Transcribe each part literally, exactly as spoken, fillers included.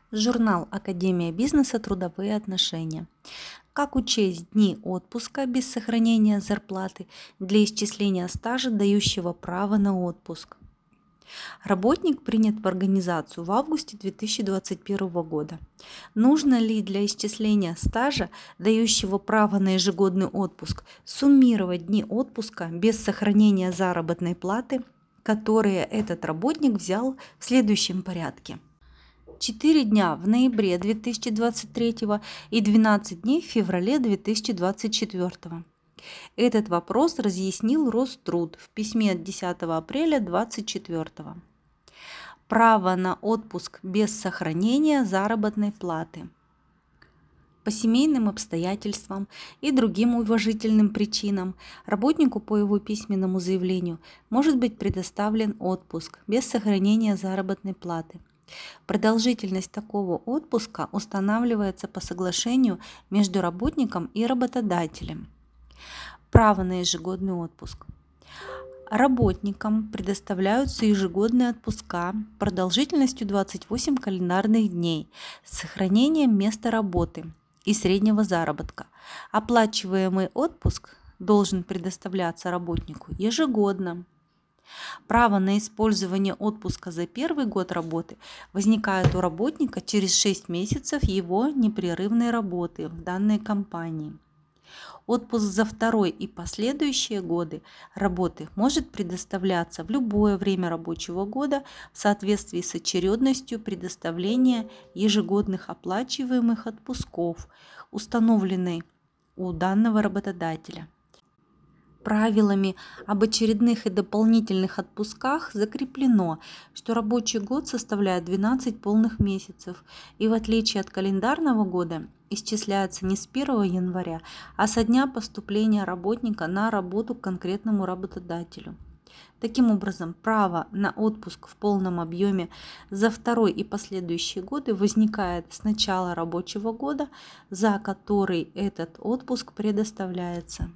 Журнал Академия бизнеса «Трудовые отношения». Как учесть дни отпуска без сохранения зарплаты для исчисления стажа, дающего право на отпуск? Работник принят в организацию в августе две тысячи двадцать первого года. Нужно ли для исчисления стажа, дающего право на ежегодный отпуск, суммировать дни отпуска без сохранения заработной платы, которые этот работник взял в следующем порядке? четыре дня в ноябре две тысячи двадцать третьего и двенадцать дней в феврале две тысячи двадцать четвёртого. Этот вопрос разъяснил Роструд в письме от десятого апреля две тысячи двадцать четвёртого. Право на отпуск без сохранения заработной платы. По семейным обстоятельствам и другим уважительным причинам работнику по его письменному заявлению может быть предоставлен отпуск без сохранения заработной платы. Продолжительность такого отпуска устанавливается по соглашению между работником и работодателем. Право на ежегодный отпуск. Работникам предоставляются ежегодные отпуска продолжительностью двадцать восемь календарных дней с сохранением места работы и среднего заработка. Оплачиваемый отпуск должен предоставляться работнику ежегодно. Право на использование отпуска за первый год работы возникает у работника через шесть месяцев его непрерывной работы в данной компании. Отпуск за второй и последующие годы работы может предоставляться в любое время рабочего года в соответствии с очередностью предоставления ежегодных оплачиваемых отпусков, установленной у данного работодателя. Правилами об очередных и дополнительных отпусках закреплено, что рабочий год составляет двенадцать полных месяцев и в отличие от календарного года исчисляется не с первого января, а со дня поступления работника на работу к конкретному работодателю. Таким образом, право на отпуск в полном объеме за второй и последующие годы возникает с начала рабочего года, за который этот отпуск предоставляется.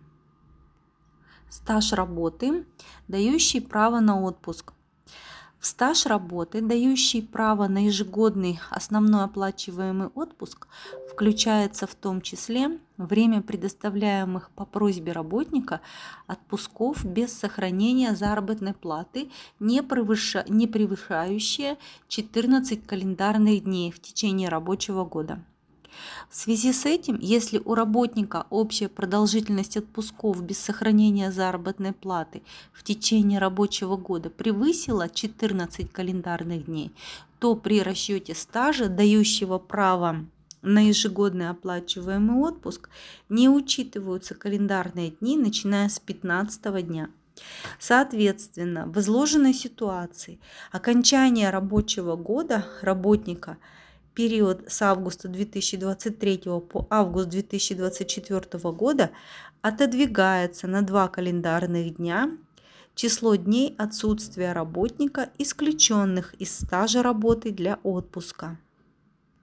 Стаж работы, дающий право на отпуск. В стаж работы, дающий право на ежегодный основной оплачиваемый отпуск, включается в том числе время предоставляемых по просьбе работника отпусков без сохранения заработной платы, не, превыша... не превышающие четырнадцать календарных дней в течение рабочего года. В связи с этим, если у работника общая продолжительность отпусков без сохранения заработной платы в течение рабочего года превысила четырнадцать календарных дней, то при расчете стажа, дающего право на ежегодный оплачиваемый отпуск, не учитываются календарные дни, начиная с пятнадцатого дня. Соответственно, в изложенной ситуации окончание рабочего года работника период с августа две тысячи двадцать третьего по август две тысячи двадцать четвёртого года отодвигается на два календарных дня число дней отсутствия работника, исключенных из стажа работы для отпуска.